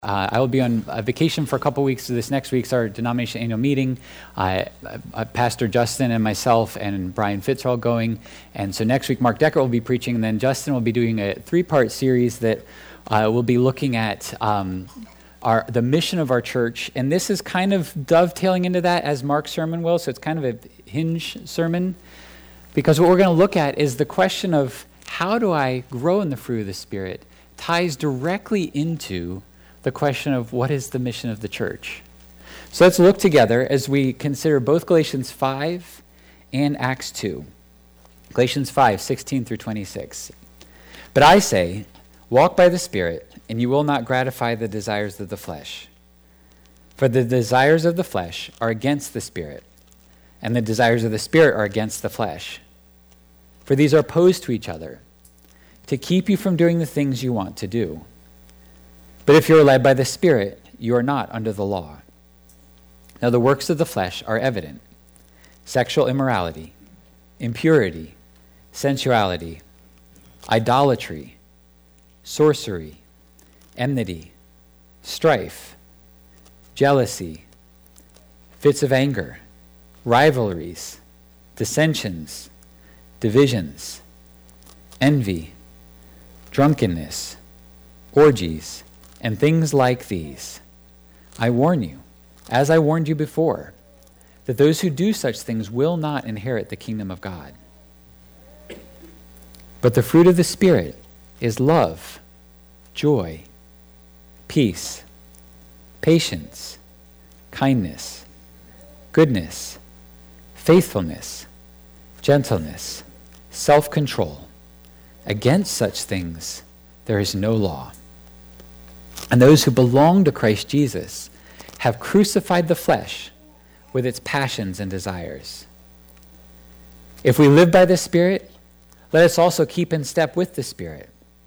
I will be on vacation for a couple weeks. So this next week's our denomination annual meeting. Pastor Justin and myself and Brian Fitz are all going. And so next week, Mark Decker will be preaching. And then Justin will be doing a 3-part series that will be looking at the mission of our church. And this is kind of dovetailing into that as Mark's sermon will. So it's kind of a hinge sermon. Because what we're going to look at is the question of how do I grow in the fruit of the Spirit ties directly into the question of what is the mission of the church. So let's look together as we consider both Galatians 5 and Acts 2. Galatians 5, 16 through 26. But I say, walk by the Spirit, and you will not gratify the desires of the flesh. For the desires of the flesh are against the Spirit, and the desires of the Spirit are against the flesh. For these are opposed to each other, to keep you from doing the things you want to do. But if you are led by the Spirit, you are not under the law. Now the works of the flesh are evident: sexual immorality, impurity, sensuality, idolatry, sorcery, enmity, strife, jealousy, fits of anger, rivalries, dissensions, divisions, envy, drunkenness, orgies, and things like these. I warn you, as I warned you before, that those who do such things will not inherit the kingdom of God. But the fruit of the Spirit is love, joy, peace, patience, kindness, goodness, faithfulness, gentleness, self-control. Against such things there is no law. And those who belong to Christ Jesus have crucified the flesh with its passions and desires. If we live by the Spirit, let us also keep in step with the Spirit.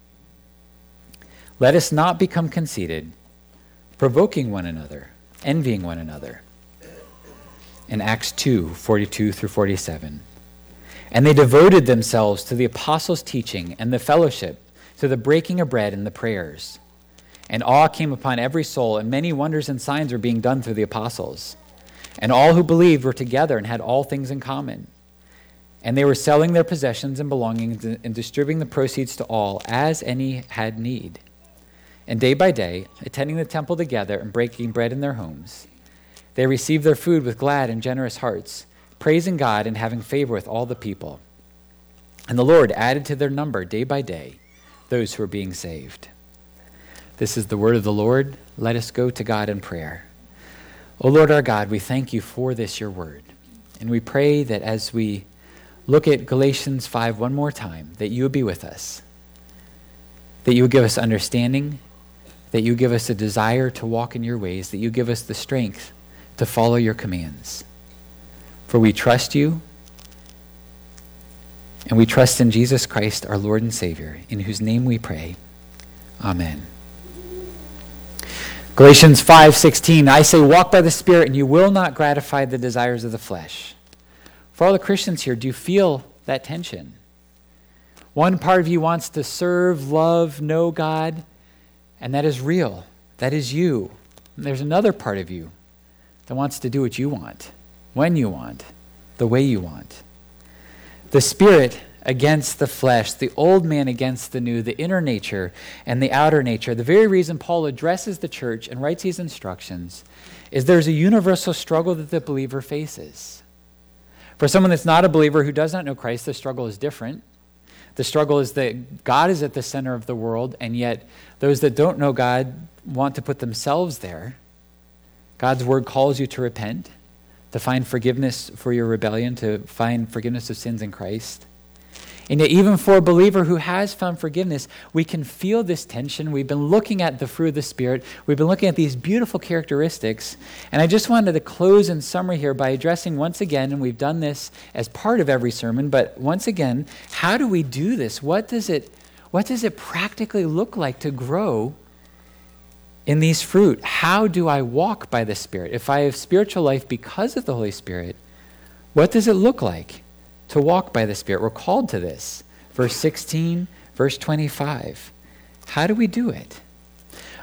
Let us not become conceited, provoking one another, envying one another. In Acts 2, 42 through 47. And they devoted themselves to the apostles' teaching and the fellowship, to the breaking of bread and the prayers. And awe came upon every soul, and many wonders and signs were being done through the apostles. And all who believed were together and had all things in common. And they were selling their possessions and belongings and distributing the proceeds to all, as any had need. And day by day, attending the temple together and breaking bread in their homes, they received their food with glad and generous hearts, praising God and having favor with all the people. And the Lord added to their number day by day those who were being saved. This is the word of the Lord. Let us go to God in prayer. O Lord our God, we thank you for this, your word. And we pray that as we look at Galatians 5 one more time, that you would be with us, that you would give us understanding, that you give us a desire to walk in your ways, that you give us the strength to follow your commands. For we trust you, and we trust in Jesus Christ, our Lord and Savior, in whose name we pray. Amen. Galatians 5:16, I say, walk by the Spirit, and you will not gratify the desires of the flesh. For all the Christians here, do you feel that tension? One part of you wants to serve, love, know God, and that is real. That is you. And there's another part of you that wants to do what you want, when you want, the way you want. The Spirit against the flesh, the old man against the new, the inner nature and the outer nature. The very reason Paul addresses the church and writes these instructions is there's a universal struggle that the believer faces. For someone that's not a believer who does not know Christ, the struggle is different. The struggle is that God is at the center of the world, and yet those that don't know God want to put themselves there. God's word calls you to repent, to find forgiveness for your rebellion, to find forgiveness of sins in Christ. And yet even for a believer who has found forgiveness, we can feel this tension. We've been looking at the fruit of the Spirit. We've been looking at these beautiful characteristics. And I just wanted to close in summary here by addressing once again, and we've done this as part of every sermon, but once again, how do we do this? What does it practically look like to grow in these fruit? How do I walk by the Spirit? If I have spiritual life because of the Holy Spirit, what does it look like to walk by the Spirit? We're called to this. Verse 16, verse 25. How do we do it?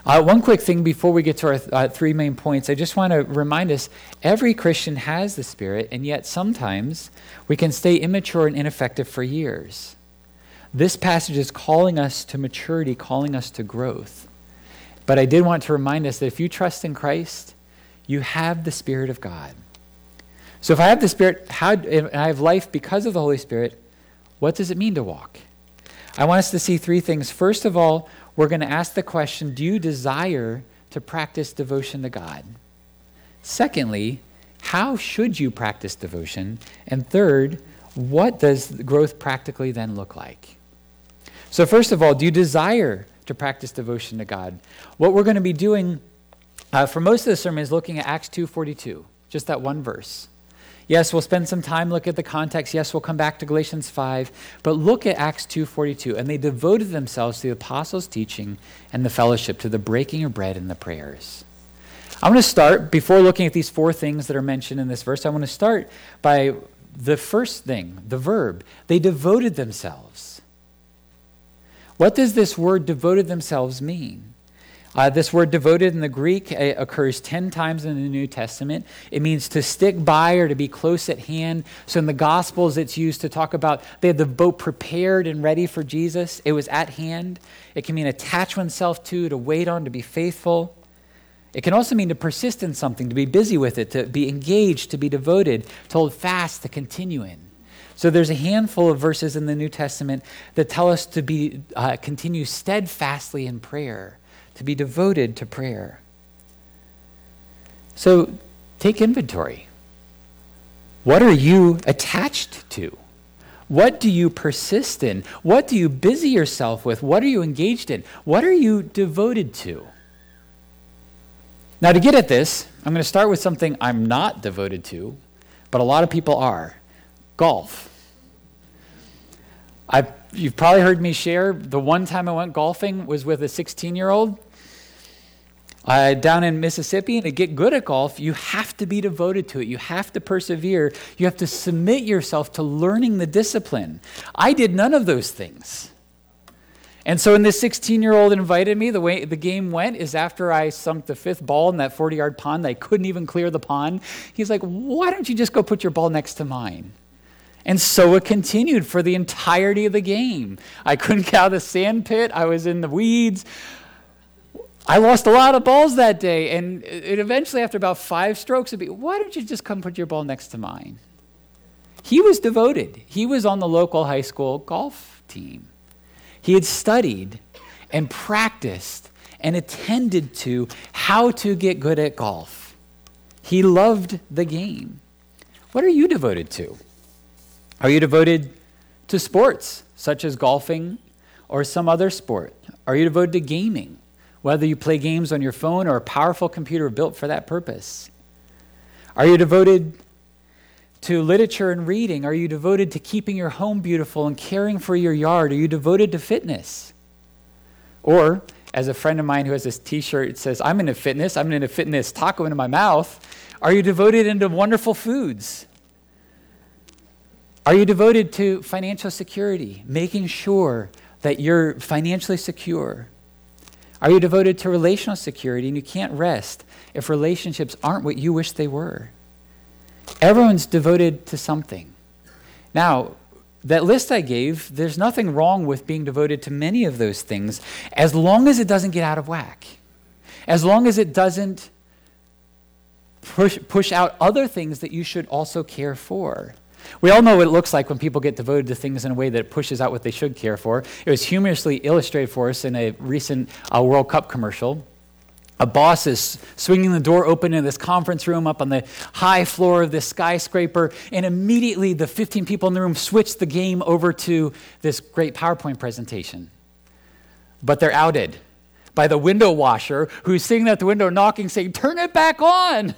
One quick thing before we get to our three main points, I just want to remind us, every Christian has the Spirit, and yet sometimes we can stay immature and ineffective for years. This passage is calling us to maturity, calling us to growth. But I did want to remind us that if you trust in Christ, you have the Spirit of God. So if I have the Spirit, and I have life because of the Holy Spirit, what does it mean to walk? I want us to see three things. First of all, we're going to ask the question, do you desire to practice devotion to God? Secondly, how should you practice devotion? And third, what does growth practically then look like? So first of all, do you desire to practice devotion to God? What we're going to be doing for most of the sermon is looking at Acts 2:42, just that one verse. Yes, we'll spend some time looking at the context. Yes, we'll come back to Galatians 5. But look at Acts 2:42. And they devoted themselves to the apostles' teaching and the fellowship, to the breaking of bread and the prayers. I want to start, before looking at these four things that are mentioned in this verse, I want to start by the first thing, the verb. They devoted themselves. What does this word devoted themselves mean? This word devoted in the Greek occurs 10 times in the New Testament. It means to stick by or to be close at hand. So in the Gospels, it's used to talk about they had the boat prepared and ready for Jesus. It was at hand. It can mean attach oneself to wait on, to be faithful. It can also mean to persist in something, to be busy with it, to be engaged, to be devoted, to hold fast, to continue in. So there's a handful of verses in the New Testament that tell us to be continue steadfastly in prayer, to be devoted to prayer. So take inventory. What are you attached to? What do you persist in? What do you busy yourself with? What are you engaged in? What are you devoted to? Now, to get at this, I'm going to start with something I'm not devoted to, but a lot of people are. Golf. You've probably heard me share, the one time I went golfing was with a 16-year-old down in Mississippi. And to get good at golf, you have to be devoted to it. You have to persevere. You have to submit yourself to learning the discipline. I did none of those things. And so when this 16-year-old invited me, the way the game went is after I sunk the fifth ball in that 40-yard pond, I couldn't even clear the pond. He's like, why don't you just go put your ball next to mine? And so it continued for the entirety of the game. I couldn't get out of the sand pit. I was in the weeds. I lost a lot of balls that day. And it eventually, after about 5 strokes, it'd be, why don't you just come put your ball next to mine? He was devoted. He was on the local high school golf team. He had studied and practiced and attended to how to get good at golf. He loved the game. What are you devoted to? Are you devoted to sports, such as golfing or some other sport? Are you devoted to gaming, whether you play games on your phone or a powerful computer built for that purpose? Are you devoted to literature and reading? Are you devoted to keeping your home beautiful and caring for your yard? Are you devoted to fitness? Or, as a friend of mine who has this t-shirt, it says, I'm into fitness, taco into my mouth. Are you devoted into wonderful foods? Are you devoted to financial security, making sure that you're financially secure? Are you devoted to relational security and you can't rest if relationships aren't what you wish they were? Everyone's devoted to something. Now, that list I gave, there's nothing wrong with being devoted to many of those things as long as it doesn't get out of whack. As long as it doesn't push out other things that you should also care for. We all know what it looks like when people get devoted to things in a way that pushes out what they should care for. It was humorously illustrated for us in a recent World Cup commercial. A boss is swinging the door open in this conference room up on the high floor of this skyscraper, and immediately the 15 people in the room switch the game over to this great PowerPoint presentation. But they're outed by the window washer who's sitting at the window knocking, saying, turn it back on.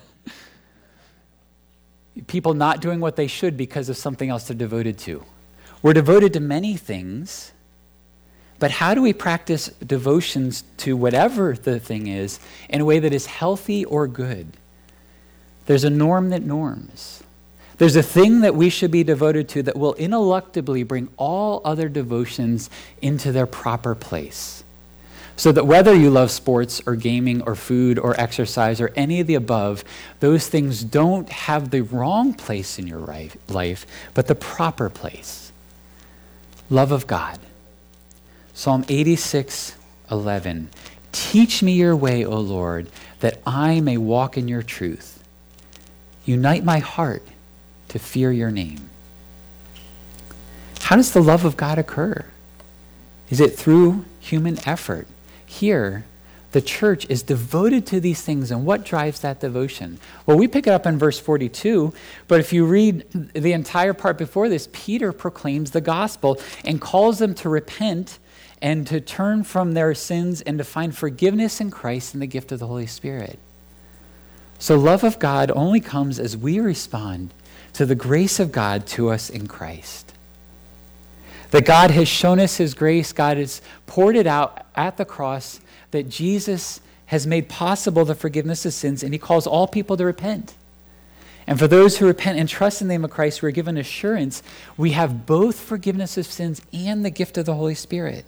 People not doing what they should because of something else they're devoted to. We're devoted to many things, but how do we practice devotions to whatever the thing is in a way that is healthy or good? There's a norm that norms. There's a thing that we should be devoted to that will ineluctably bring all other devotions into their proper place. So that whether you love sports or gaming or food or exercise or any of the above, those things don't have the wrong place in your life, but the proper place. Love of God. Psalm 86:11. Teach me your way, O Lord, that I may walk in your truth. Unite my heart to fear your name. How does the love of God occur? Is it through human effort? Here, the church is devoted to these things, and what drives that devotion? Well, we pick it up in verse 42, but if you read the entire part before this, Peter proclaims the gospel and calls them to repent and to turn from their sins and to find forgiveness in Christ and the gift of the Holy Spirit. So love of God only comes as we respond to the grace of God to us in Christ. That God has shown us his grace, God has poured it out at the cross, that Jesus has made possible the forgiveness of sins, and he calls all people to repent. And for those who repent and trust in the name of Christ, we're given assurance we have both forgiveness of sins and the gift of the Holy Spirit.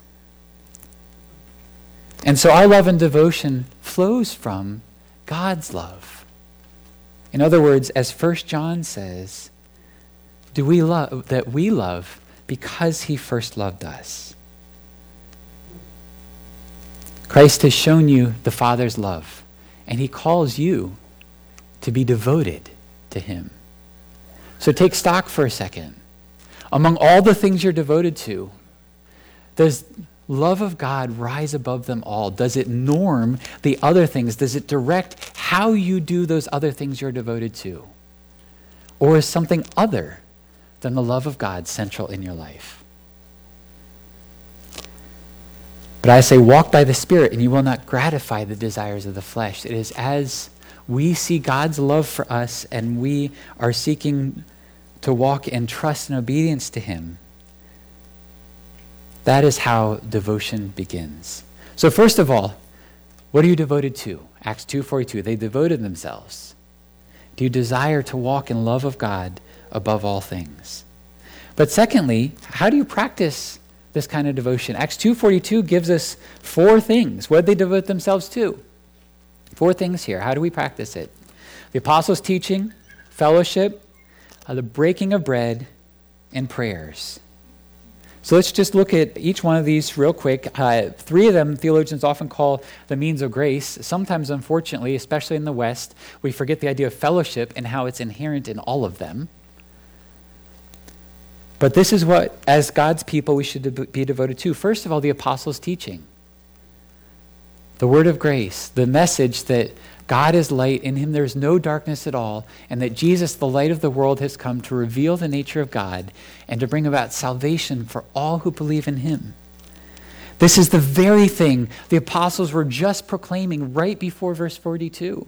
And so our love and devotion flows from God's love. In other words, as 1 John says, we love because he first loved us. Christ has shown you the Father's love, and he calls you to be devoted to him. So take stock for a second. Among all the things you're devoted to, does love of God rise above them all? Does it norm the other things? Does it direct how you do those other things you're devoted to? Or is something other than the love of God central in your life? But I say, walk by the Spirit, and you will not gratify the desires of the flesh. It is as we see God's love for us and we are seeking to walk in trust and obedience to him. That is how devotion begins. So first of all, what are you devoted to? Acts 2:42, they devoted themselves. Do you desire to walk in love of God above all things? But secondly, how do you practice this kind of devotion? Acts 2:42 gives us 4 things. What did they devote themselves to? 4 things here. How do we practice it? The apostles' teaching, fellowship, the breaking of bread, and prayers. So let's just look at each one of these real quick. 3 of them theologians often call the means of grace. Sometimes, unfortunately, especially in the West, we forget the idea of fellowship and how it's inherent in all of them. But this is what, as God's people, we should be devoted to. First of all, the apostles' teaching. The word of grace, the message that God is light, in him there is no darkness at all, and that Jesus, the light of the world, has come to reveal the nature of God and to bring about salvation for all who believe in him. This is the very thing the apostles were just proclaiming right before verse 42.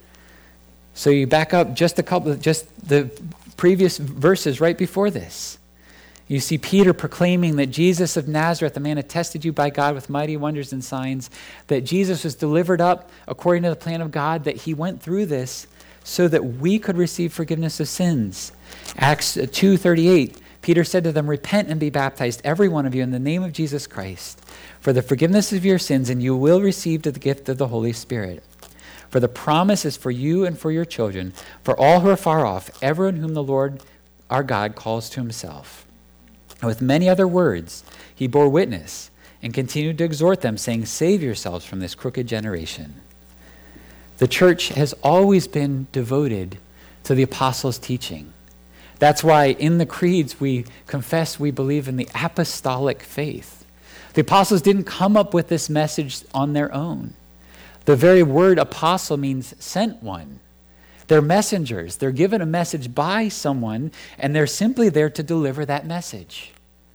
So you back up just the previous verses right before this. You see Peter proclaiming that Jesus of Nazareth, the man attested you by God with mighty wonders and signs, that Jesus was delivered up according to the plan of God, that he went through this so that we could receive forgiveness of sins. Acts 2:38, Peter said to them, repent and be baptized, every one of you, in the name of Jesus Christ, for the forgiveness of your sins, and you will receive the gift of the Holy Spirit. For the promise is for you and for your children, for all who are far off, everyone whom the Lord our God calls to himself. And with many other words, he bore witness and continued to exhort them, saying, save yourselves from this crooked generation. The church has always been devoted to the apostles' teaching. That's why in the creeds we confess we believe in the apostolic faith. The apostles didn't come up with this message on their own. The very word apostle means sent one. They're messengers. They're given a message by someone, and they're simply there to deliver that message.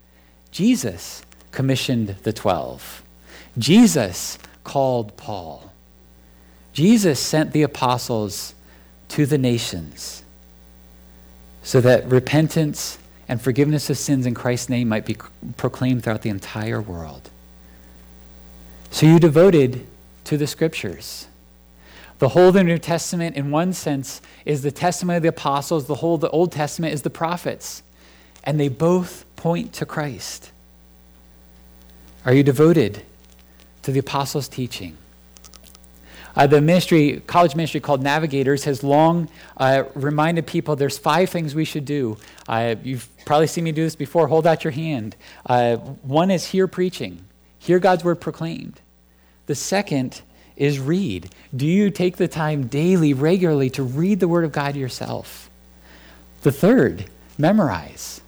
Jesus commissioned the 12. Jesus called Paul. Jesus sent the apostles to the nations so that repentance and forgiveness of sins in Christ's name might be proclaimed throughout the entire world. So you devoted to the scriptures. The whole of the New Testament, in one sense, is the testimony of the apostles. The whole of the Old Testament is the prophets. And they both point to Christ. Are you devoted to the apostles' teaching. The college ministry called Navigators has long reminded people there's 5 things we should do. You've probably seen me do this before. Hold out your hand. One is hear preaching. Hear God's word proclaimed. The second is read. Do you take the time daily, regularly to read the word of God yourself? The third, memorize.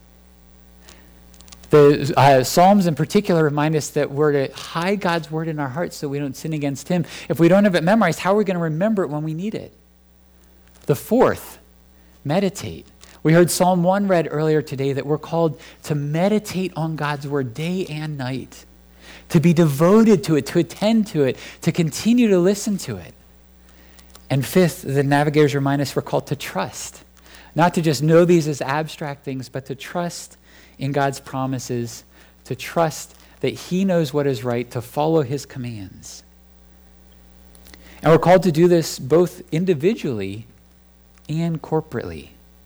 The Psalms in particular remind us that we're to hide God's word in our hearts so we don't sin against him. If we don't have it memorized, how are we going to remember it when we need it? The fourth, meditate. We heard Psalm 1 read earlier today that we're called to meditate on God's word day and night, to be devoted to it, to attend to it, to continue to listen to it. And fifth, the Navigators remind us we're called to trust, not to just know these as abstract things, but to trust in God's promises, to trust that he knows what is right, to follow his commands. And we're called to do this both individually and corporately.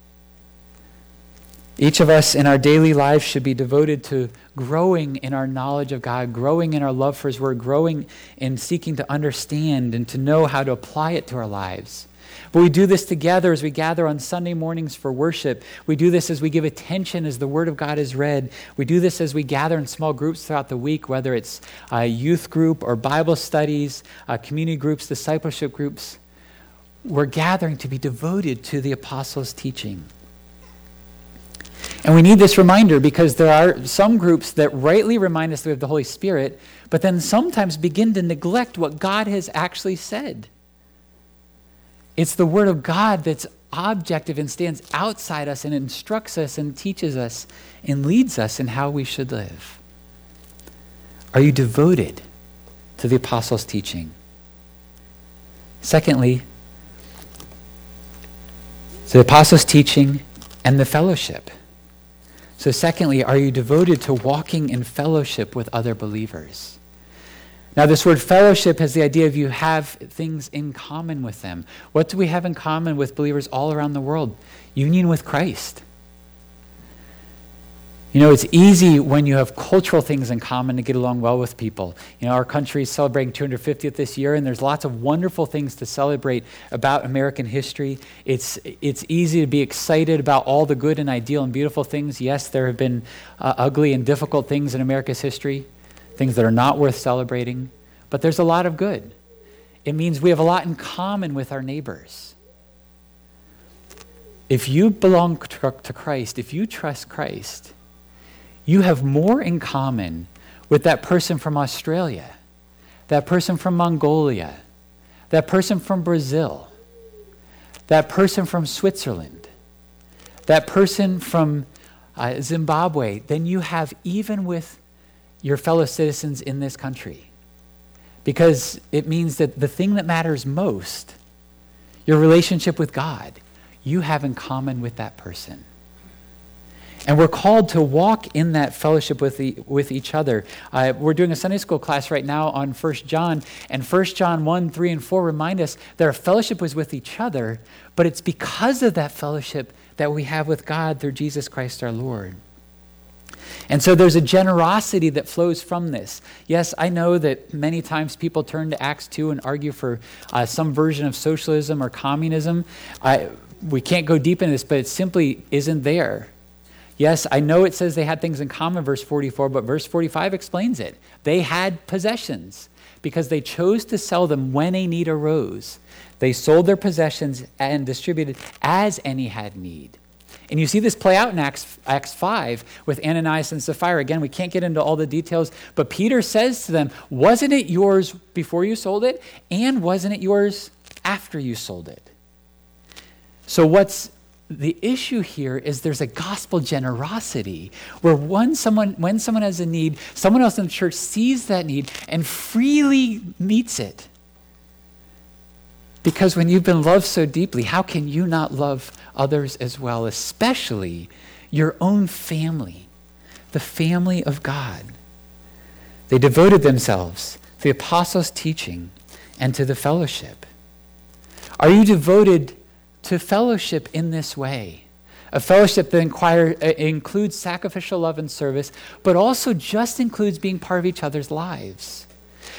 Each of us in our daily lives should be devoted to growing in our knowledge of God, growing in our love for his word, growing in seeking to understand and to know how to apply it to our lives. But we do this together as we gather on Sunday mornings for worship. We do this as we give attention as the Word of God is read. We do this as we gather in small groups throughout the week, whether it's a youth group or Bible studies, community groups, discipleship groups. We're gathering to be devoted to the apostles' teaching. And we need this reminder because there are some groups that rightly remind us that we have the Holy Spirit, but then sometimes begin to neglect what God has actually said. It's the Word of God that's objective and stands outside us and instructs us and teaches us and leads us in how we should live. Are you devoted to the apostles' teaching? Secondly, the apostles' teaching and the fellowship. So secondly, are you devoted to walking in fellowship with other believers? Now, this word fellowship has the idea of you have things in common with them. What do we have in common with believers all around the world? Union with Christ. You know, it's easy when you have cultural things in common to get along well with people. You know, our country is celebrating 250th this year, and there's lots of wonderful things to celebrate about American history. It's easy to be excited about all the good and ideal and beautiful things. Yes, there have been ugly and difficult things in America's history, things that are not worth celebrating, but there's a lot of good. It means we have a lot in common with our neighbors. If you belong to Christ, if you trust Christ, you have more in common with that person from Australia, that person from Mongolia, that person from Brazil, that person from Switzerland, that person from Zimbabwe than you have even with your fellow citizens in this country. Because it means that the thing that matters most, your relationship with God, you have in common with that person. And we're called to walk in that fellowship with each other. We're doing a Sunday school class right now on 1 John, and 1 John 1, 3, and 4 remind us that our fellowship was with each other, but it's because of that fellowship that we have with God through Jesus Christ our Lord. And so there's a generosity that flows from this. Yes, I know that many times people turn to Acts 2 and argue for some version of socialism or communism. We can't go deep into this, but it simply isn't there. Yes, I know it says they had things in common, verse 44, but verse 45 explains it. They had possessions because they chose to sell them when a need arose. They sold their possessions and distributed as any had need. And you see this play out in Acts 5 with Ananias and Sapphira. Again, we can't get into all the details, but Peter says to them, wasn't it yours before you sold it? And wasn't it yours after you sold it? So what's the issue here is there's a gospel generosity where when someone has a need, someone else in the church sees that need and freely meets it. Because when you've been loved so deeply, how can you not love others as well, especially your own family, the family of God? They devoted themselves to the apostles' teaching and to the fellowship. Are you devoted to fellowship in this way? A fellowship that includes sacrificial love and service, but also just includes being part of each other's lives.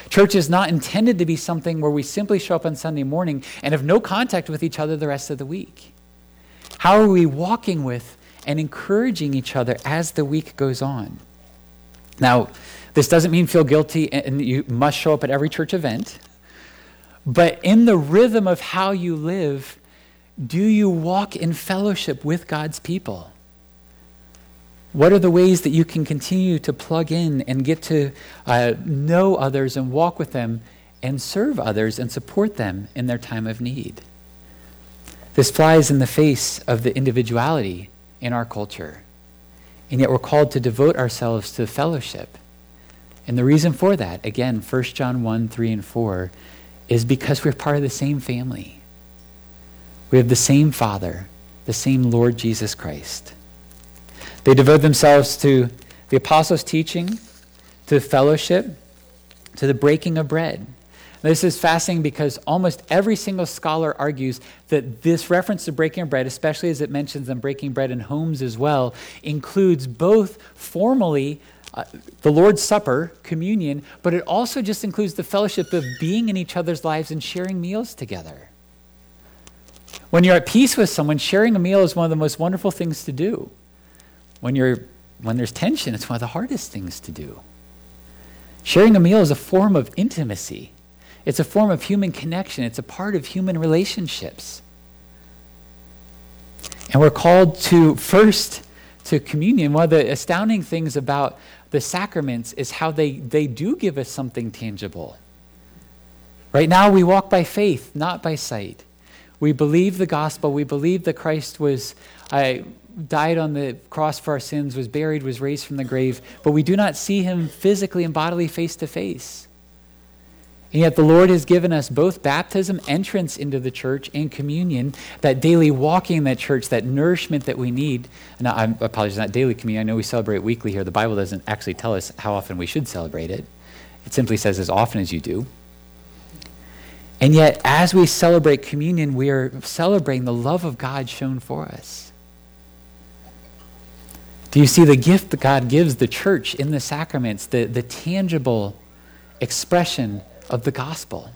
Church is not intended to be something where we simply show up on Sunday morning and have no contact with each other the rest of the week. How are we walking with and encouraging each other as the week goes on? Now, this doesn't mean feel guilty and you must show up at every church event, but in the rhythm of how you live, do you walk in fellowship with God's people? What are the ways that you can continue to plug in and get to know others and walk with them and serve others and support them in their time of need? This flies in the face of the individuality in our culture. And yet we're called to devote ourselves to fellowship. And the reason for that, again, 1 John 1, 3, and 4, is because we're part of the same family. We have the same Father, the same Lord Jesus Christ. They devote themselves to the apostles' teaching, to fellowship, to the breaking of bread. This is fascinating because almost every single scholar argues that this reference to breaking of bread, especially as it mentions them breaking bread in homes as well, includes both formally the Lord's Supper, communion, but it also just includes the fellowship of being in each other's lives and sharing meals together. When you're at peace with someone, sharing a meal is one of the most wonderful things to do. When there's tension, it's one of the hardest things to do. Sharing a meal is a form of intimacy. It's a form of human connection. It's a part of human relationships. And we're called to communion. One of the astounding things about the sacraments is how they do give us something tangible. Right now we walk by faith, not by sight. We believe the gospel. We believe that Christ died on the cross for our sins, was buried, was raised from the grave, but we do not see him physically and bodily face to face. And yet the Lord has given us both baptism, entrance into the church, and communion, that daily walking in that church, that nourishment that we need. Now, I apologize, not daily communion. I know we celebrate weekly here. The Bible doesn't actually tell us how often we should celebrate it. It simply says as often as you do. And yet, as we celebrate communion, we are celebrating the love of God shown for us. Do you see the gift that God gives the church in the sacraments, the tangible expression of the gospel?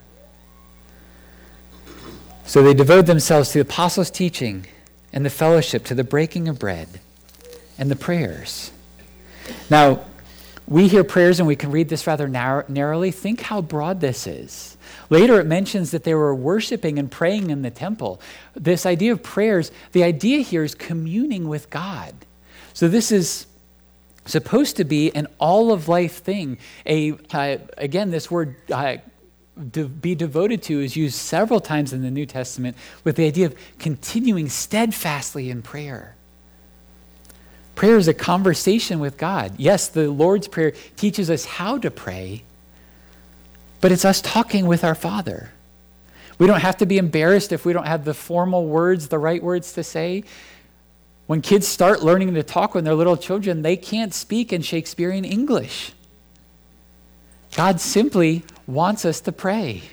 So they devote themselves to the apostles' teaching and the fellowship, to the breaking of bread and the prayers. Now, we hear prayers and we can read this rather narrowly. Think how broad this is. Later it mentions that they were worshiping and praying in the temple. This idea of prayers, the idea here is communing with God. So this is supposed to be an all-of-life thing. Again, this word be devoted to is used several times in the New Testament with the idea of continuing steadfastly in prayer. Prayer is a conversation with God. Yes, the Lord's Prayer teaches us how to pray, but it's us talking with our Father. We don't have to be embarrassed if we don't have the formal words, the right words to say. When kids start learning to talk when they're little children, they can't speak in Shakespearean English. God simply wants us to pray.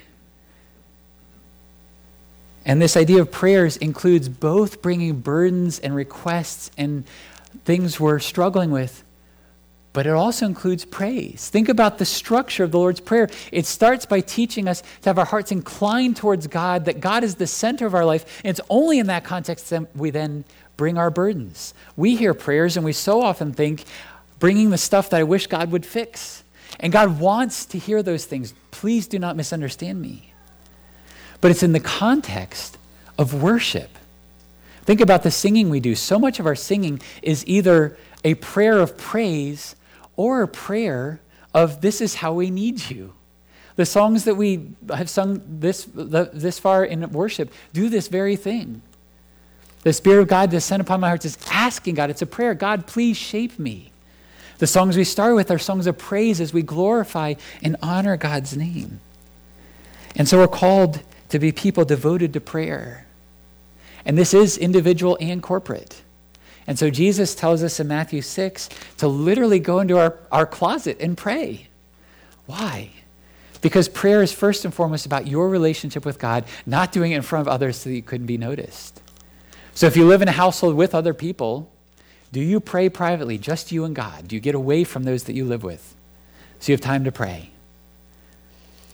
And this idea of prayers includes both bringing burdens and requests and things we're struggling with, but it also includes praise. Think about the structure of the Lord's Prayer. It starts by teaching us to have our hearts inclined towards God, that God is the center of our life, and it's only in that context that we then bring our burdens. We hear prayers and we so often think, bringing the stuff that I wish God would fix. And God wants to hear those things. Please do not misunderstand me. But it's in the context of worship. Think about the singing we do. So much of our singing is either a prayer of praise or a prayer of this is how we need you. The songs that we have sung this far in worship do this very thing. The Spirit of God descend upon my heart is asking God. It's a prayer. God, please shape me. The songs we start with are songs of praise as we glorify and honor God's name. And so we're called to be people devoted to prayer. And this is individual and corporate. And so Jesus tells us in Matthew 6 to literally go into our closet and pray. Why? Because prayer is first and foremost about your relationship with God, not doing it in front of others so that you couldn't be noticed. So if you live in a household with other people, do you pray privately, just you and God? Do you get away from those that you live with so you have time to pray?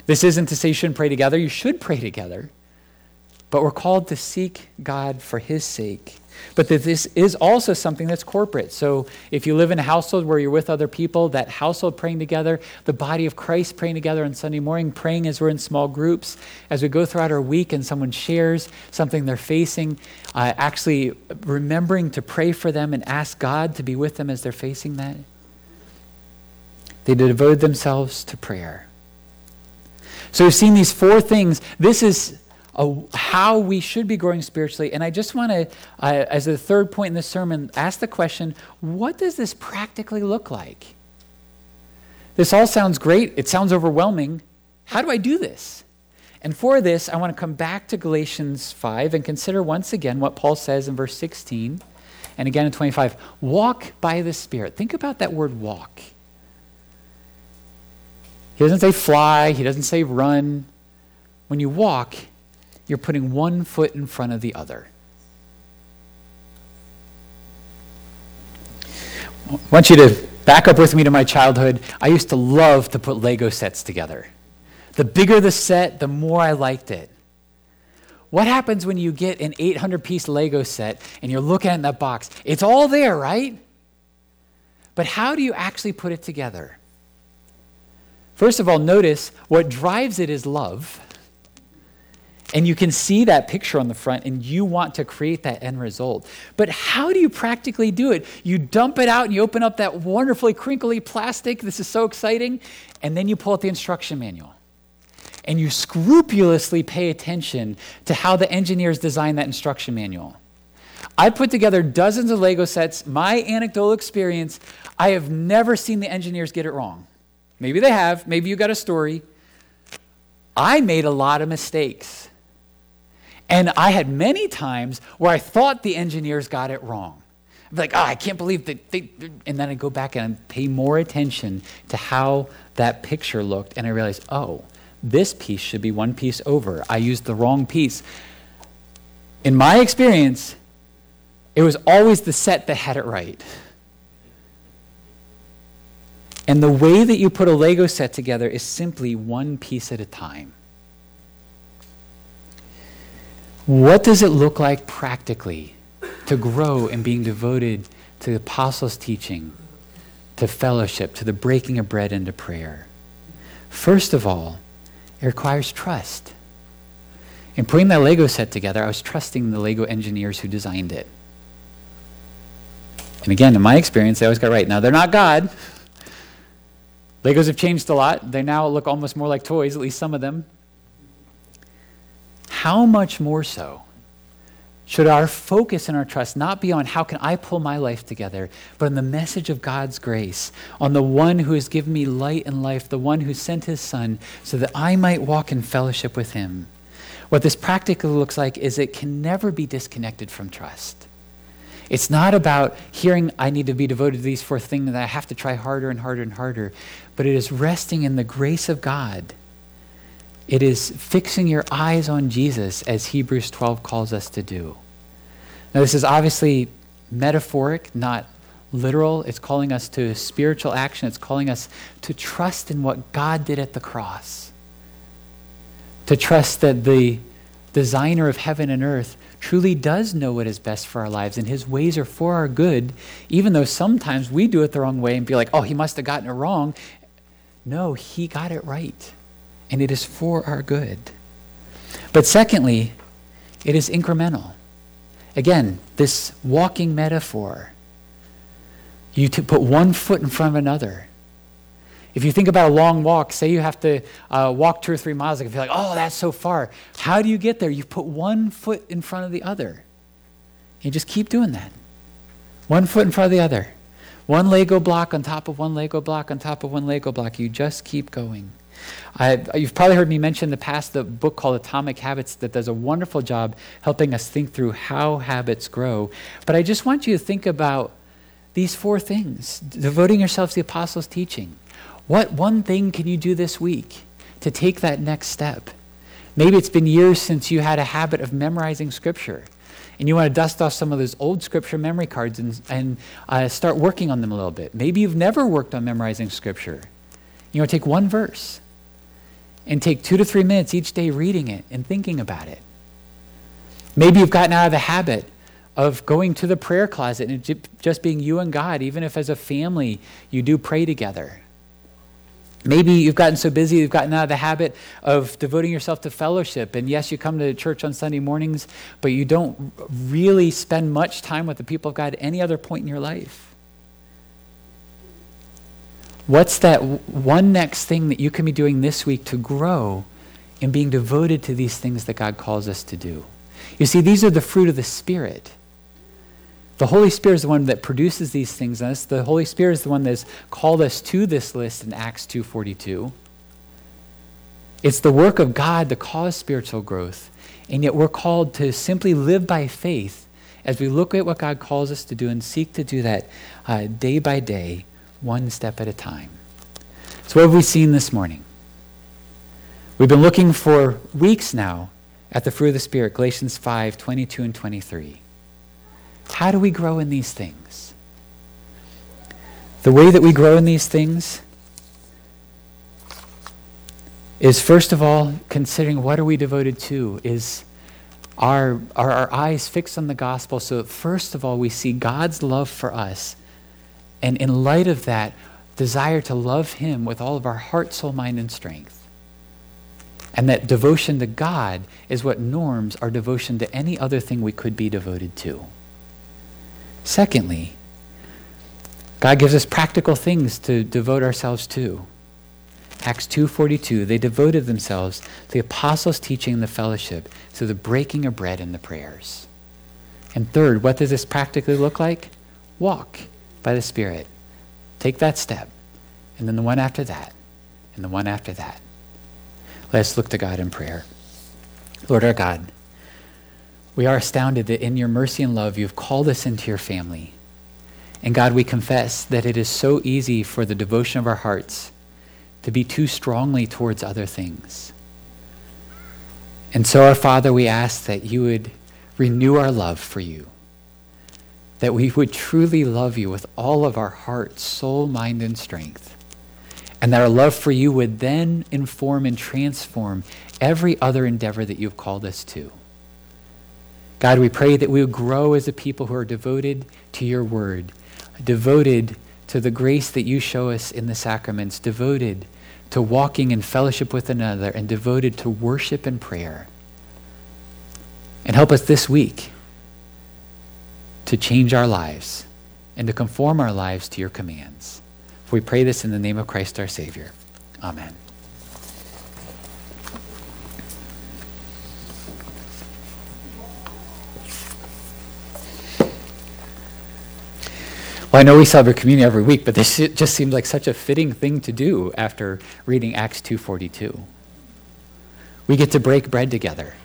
This isn't to say you shouldn't pray together. You should pray together. But we're called to seek God for his sake. But that this is also something that's corporate. So if you live in a household where you're with other people, that household praying together, the body of Christ praying together on Sunday morning, praying as we're in small groups, as we go throughout our week and someone shares something they're facing, actually remembering to pray for them and ask God to be with them as they're facing that. They devoted themselves to prayer. So we've seen these four things. This is how we should be growing spiritually. And I just want to, as a third point in this sermon, ask the question, what does this practically look like? This all sounds great. It sounds overwhelming. How do I do this? And for this, I want to come back to Galatians 5 and consider once again what Paul says in verse 16 and again in 25. Walk by the Spirit. Think about that word walk. He doesn't say fly. He doesn't say run. When you walk, you're putting one foot in front of the other. I want you to back up with me to my childhood. I used to love to put Lego sets together. The bigger the set, the more I liked it. What happens when you get an 800-piece Lego set and you're looking at that box? It's all there, right? But how do you actually put it together? First of all, notice what drives it is love. And you can see that picture on the front, and you want to create that end result. But how do you practically do it? You dump it out, and you open up that wonderfully crinkly plastic. This is so exciting. And then you pull out the instruction manual. And you scrupulously pay attention to how the engineers designed that instruction manual. I put together dozens of Lego sets. My anecdotal experience, I have never seen the engineers get it wrong. Maybe they have. Maybe you got a story. I made a lot of mistakes. And I had many times where I thought the engineers got it wrong. I'd be like, I can't believe that they... And then I'd go back and I'd pay more attention to how that picture looked. And I realized, this piece should be one piece over. I used the wrong piece. In my experience, it was always the set that had it right. And the way that you put a Lego set together is simply one piece at a time. What does it look like practically to grow in being devoted to the apostles' teaching, to fellowship, to the breaking of bread, and to prayer? First of all, it requires trust. In putting that Lego set together, I was trusting the Lego engineers who designed it. And again, in my experience, they always got it right. Now, they're not God. Legos have changed a lot. They now look almost more like toys, at least some of them. How much more so should our focus and our trust not be on how can I pull my life together, but on the message of God's grace, on the one who has given me light and life, the one who sent his Son so that I might walk in fellowship with him. What this practically looks like is it can never be disconnected from trust. It's not about hearing I need to be devoted to these four things that I have to try harder and harder and harder, but it is resting in the grace of God. It is fixing your eyes on Jesus, as Hebrews 12 calls us to do. Now, this is obviously metaphoric, not literal. It's calling us to spiritual action. It's calling us to trust in what God did at the cross. To trust that the designer of heaven and earth truly does know what is best for our lives, and his ways are for our good, even though sometimes we do it the wrong way and be like, he must have gotten it wrong. No, he got it right. And it is for our good. But secondly, it is incremental. Again, this walking metaphor. You to put one foot in front of another. If you think about a long walk, say you have to walk 2 or 3 miles, like if you're like, that's so far. How do you get there? You put one foot in front of the other. You just keep doing that. One foot in front of the other. One Lego block on top of one Lego block on top of one Lego block. You just keep going. You've probably heard me mention in the past the book called Atomic Habits that does a wonderful job helping us think through how habits grow. But I just want you to think about these 4 things. Devoting yourself to the apostles' teaching. What one thing can you do this week to take that next step? Maybe it's been years since you had a habit of memorizing Scripture, and you want to dust off some of those old Scripture memory cards and start working on them a little bit. Maybe you've never worked on memorizing Scripture. You want to take one verse and take 2 to 3 minutes each day reading it and thinking about it. Maybe you've gotten out of the habit of going to the prayer closet and just being you and God, even if as a family you do pray together. Maybe you've gotten so busy, you've gotten out of the habit of devoting yourself to fellowship. And yes, you come to church on Sunday mornings, but you don't really spend much time with the people of God at any other point in your life. What's that one next thing that you can be doing this week to grow in being devoted to these things that God calls us to do? You see, these are the fruit of the Spirit. The Holy Spirit is the one that produces these things in us. The Holy Spirit is the one that has called us to this list in Acts 2:42. It's the work of God to cause spiritual growth, and yet we're called to simply live by faith as we look at what God calls us to do and seek to do that day by day, one step at a time. So what have we seen this morning? We've been looking for weeks now at the fruit of the Spirit, Galatians 5:22 and 23. How do we grow in these things? The way that we grow in these things is, first of all, considering what are we devoted to? Is our eyes fixed on the gospel so that, first of all, we see God's love for us, and in light of that, desire to love him with all of our heart, soul, mind, and strength. And that devotion to God is what norms our devotion to any other thing we could be devoted to. Secondly, God gives us practical things to devote ourselves to. Acts 2:42, they devoted themselves to the apostles' teaching and the fellowship, to the breaking of bread and the prayers. And third, what does this practically look like? Walk by the Spirit. Take that step, and then the one after that, and the one after that. Let's look to God in prayer. Lord our God, we are astounded that in your mercy and love, you've called us into your family. And God, we confess that it is so easy for the devotion of our hearts to be too strongly towards other things. And so, our Father, we ask that you would renew our love for you, that we would truly love you with all of our heart, soul, mind, and strength, and that our love for you would then inform and transform every other endeavor that you've called us to. God, we pray that we would grow as a people who are devoted to your word, devoted to the grace that you show us in the sacraments, devoted to walking in fellowship with another, and devoted to worship and prayer. And help us this week to change our lives and to conform our lives to your commands. For we pray this in the name of Christ our Savior. Amen. Well, I know we celebrate communion every week, but this just seemed like such a fitting thing to do after reading Acts 2:42. We get to break bread together.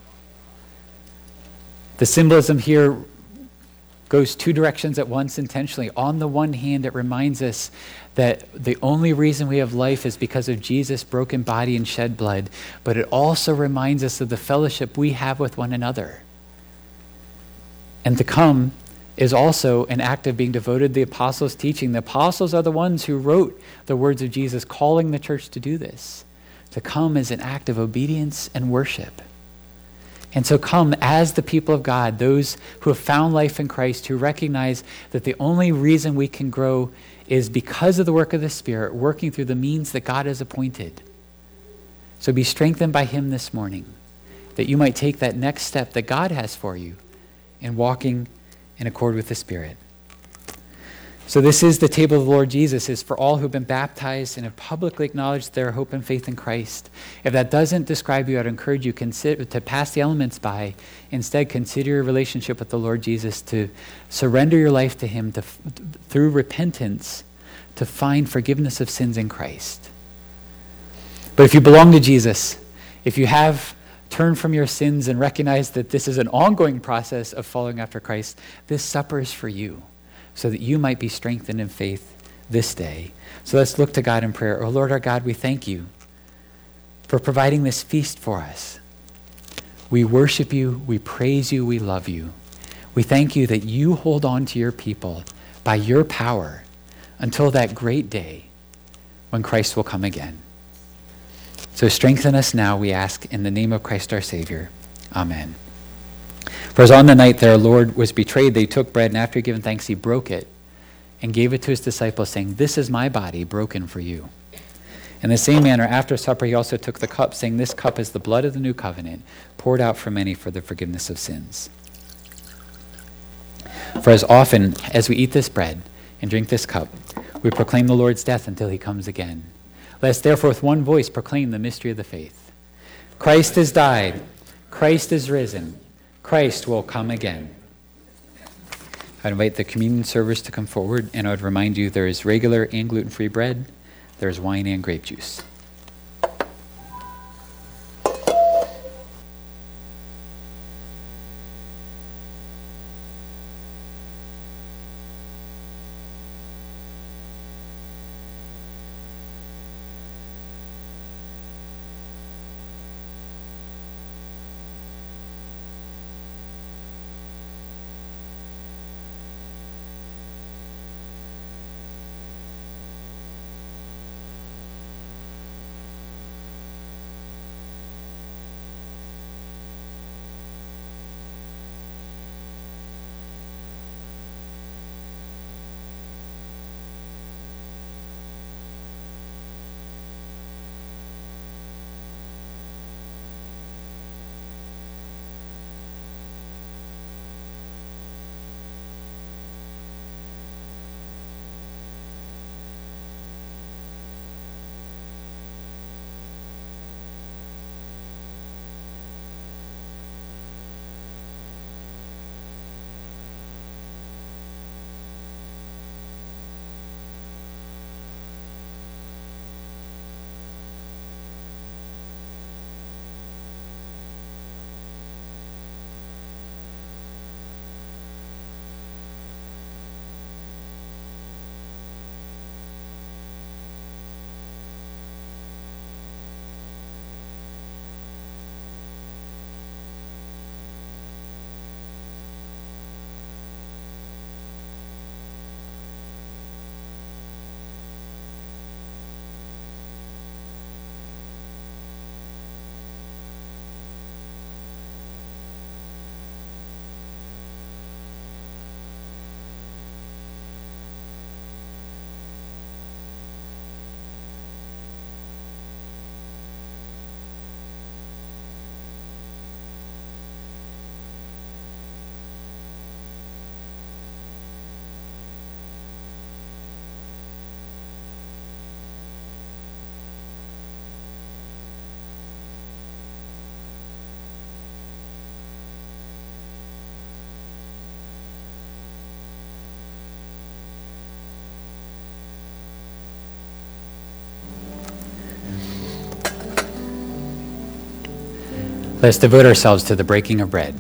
The symbolism here goes two directions at once intentionally. On the one hand, it reminds us that the only reason we have life is because of Jesus' broken body and shed blood, but it also reminds us of the fellowship we have with one another. And to come is also an act of being devoted to the apostles' teaching. The apostles are the ones who wrote the words of Jesus, calling the church to do this. To come is an act of obedience and worship. And so come as the people of God, those who have found life in Christ, who recognize that the only reason we can grow is because of the work of the Spirit, working through the means that God has appointed. So be strengthened by him this morning, that you might take that next step that God has for you in walking in accord with the Spirit. So this is the table of the Lord Jesus, is for all who've been baptized and have publicly acknowledged their hope and faith in Christ. If that doesn't describe you, I'd encourage you to pass the elements by. Instead, consider your relationship with the Lord Jesus, to surrender your life to him, through repentance, to find forgiveness of sins in Christ. But if you belong to Jesus, if you have turned from your sins and recognize that this is an ongoing process of following after Christ, this supper is for you, so that you might be strengthened in faith this day. So let's look to God in prayer. Oh Lord our God, we thank you for providing this feast for us. We worship you, we praise you, we love you. We thank you that you hold on to your people by your power until that great day when Christ will come again. So strengthen us now, we ask, in the name of Christ our Savior. Amen. For as on the night that our Lord was betrayed, they took bread, and after he given thanks, he broke it and gave it to his disciples, saying, "This is my body broken for you." In the same manner, after supper, he also took the cup, saying, "This cup is the blood of the new covenant, poured out for many for the forgiveness of sins." For as often as we eat this bread and drink this cup, we proclaim the Lord's death until he comes again. Let us therefore with one voice proclaim the mystery of the faith. Christ has died. Christ is risen. Christ will come again. I invite the communion servers to come forward, and I would remind you there is regular and gluten-free bread. There is wine and grape juice. Let us devote ourselves to the breaking of bread.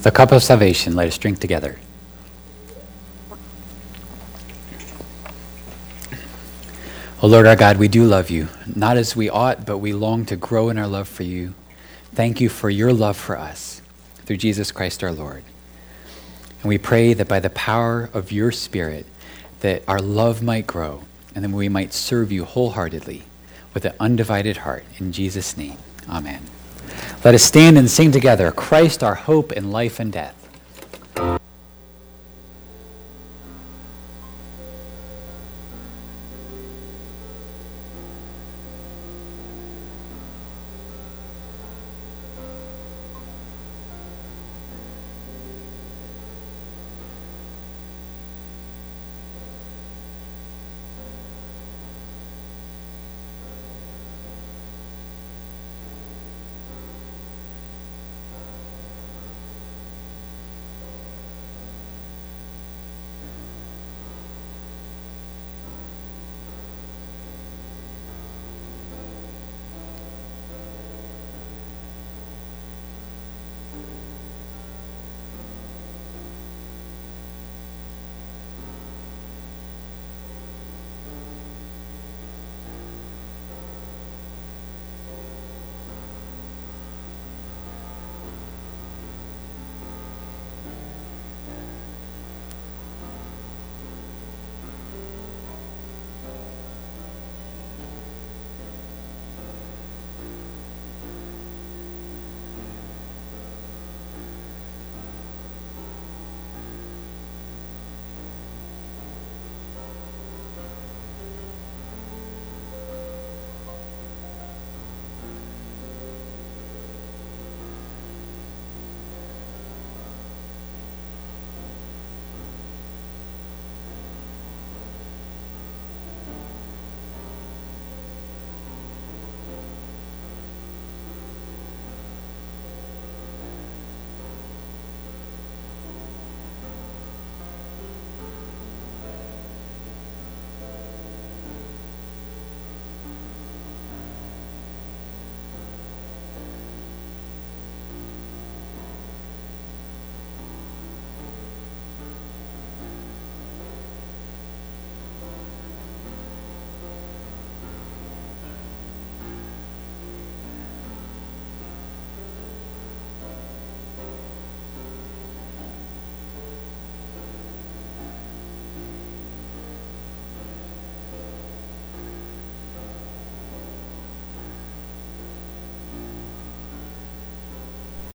The cup of salvation, let us drink together. O Lord our God, we do love you, not as we ought, but we long to grow in our love for you. Thank you for your love for us through Jesus Christ our Lord. And we pray that by the power of your Spirit, that our love might grow and that we might serve you wholeheartedly with an undivided heart. In Jesus' name, amen. Let us stand and sing together, Christ our hope in life and death.